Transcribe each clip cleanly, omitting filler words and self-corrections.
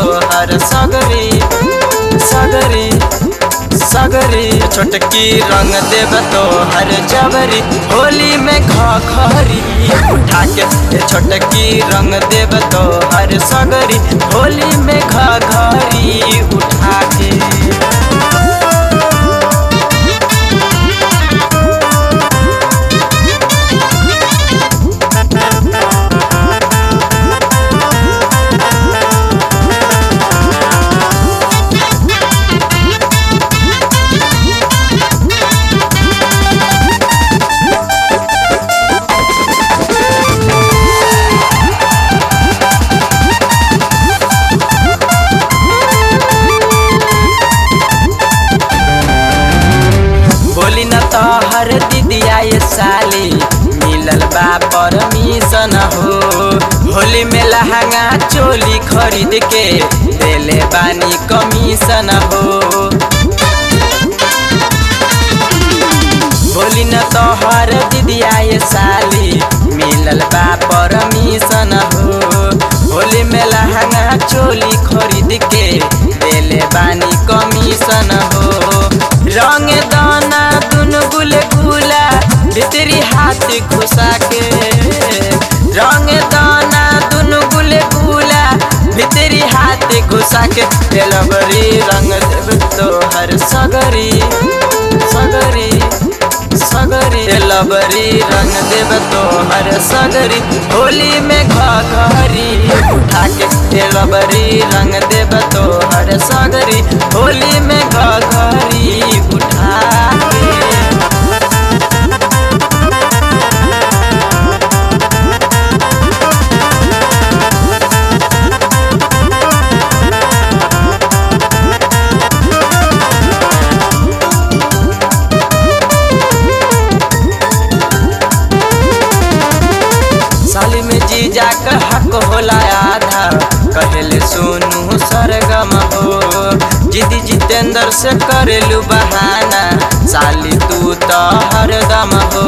तोहर सगरी सगरी सगरी छोटकी रंग देव तोहर जबरी होली में घरी उठा के छोटकी रंग देव तोहर सगरी होली में घरी उठा के। बोली न तोहर दीदिया ये साली मिलल बा परमिशन हो होली में लहंगा चोली खरीद के देले बानी कमीशन हो। बोली न तोहर दीदिया ये साली मिलल बा परमिशन हो होली में लहंगा चोली खरीद के देले बानी कमीशन हो। रंग दाना दुनु गुल गुला भीतरी हाथ घुसा के रंग दाना दुनु गुल गुला भीतरी हाथ घुसा के लबरी रंग देव तोहर सगरी सगरी सगरी लबरी रंग देव तोहर सगरी होली में घरी उठा के लबरी रंग देव तोहर सगरी होली में घरी उठा के। साली में जीजा का हक होला आधा कहले सोनू सरगम हो जिदी जितेंद्र से करेलू बहाना साली तू तो हरदम हो।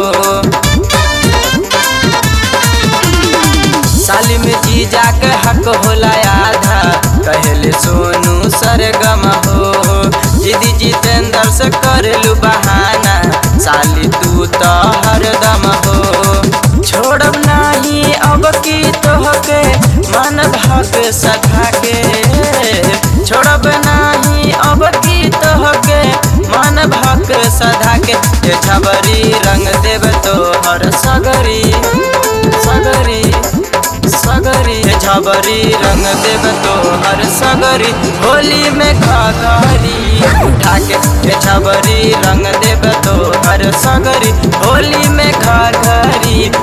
साली में जीजा के हक होला आधा कहले सोनू सरगम हो जिदी जितेंद्र से करेलू बहाना साली तू तो हरदम हो। छोड़ब नहीं अब की तोहके मन भग सधा के छोड़ब नहीं अब की तोहके मन भग सधा के छबरी रंग देव तोहर सगरी सगरी सगरी झबरी रंग देव तोहर सगरी होली में घरी उठा के झबरी रंग देव तोहर सगरी होली में घरी